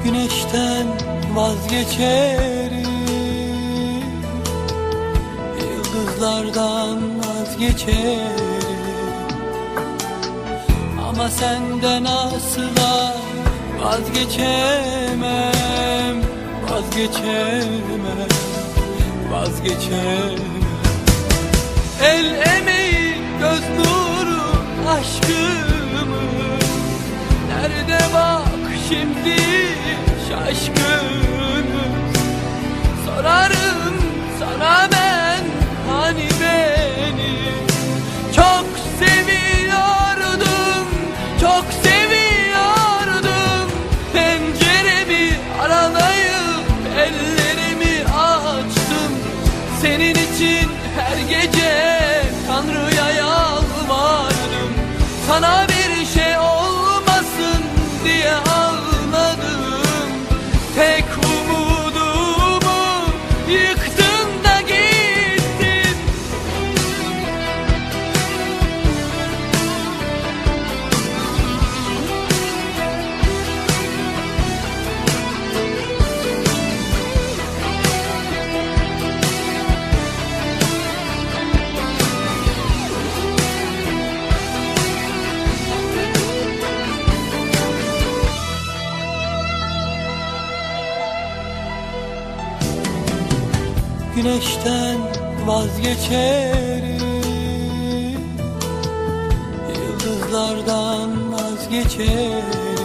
Güneşten vazgeçerim, yıldızlardan vazgeçerim, ama senden asla vazgeçemem, vazgeçemem, vazgeçemem. El emeği, göz nuru, aşkımı nerede bak şimdi şaşkınız. Sorarım sana ben, hani beni çok seviyordum, çok seviyordum. Penceremi aralayıp ellerimi açtım. Senin için her gece Tanrı'ya yalvardım. Sana bir şey olmasın diye ağladım. Tek umudumu yıktın da gittin. Güneşten vazgeçerim, yıldızlardan vazgeçerim,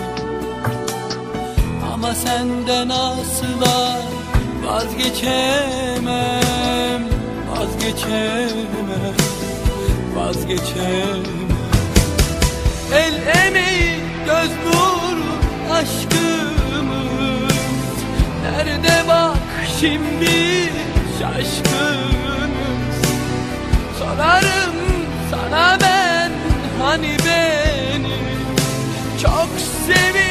ama senden asla vazgeçemem, vazgeçemem, vazgeçemem. El emeği, göz nuru, aşkımız nerede bak şimdi şaşkınız. Sorarım sana ben, hani beni çok seviyorum.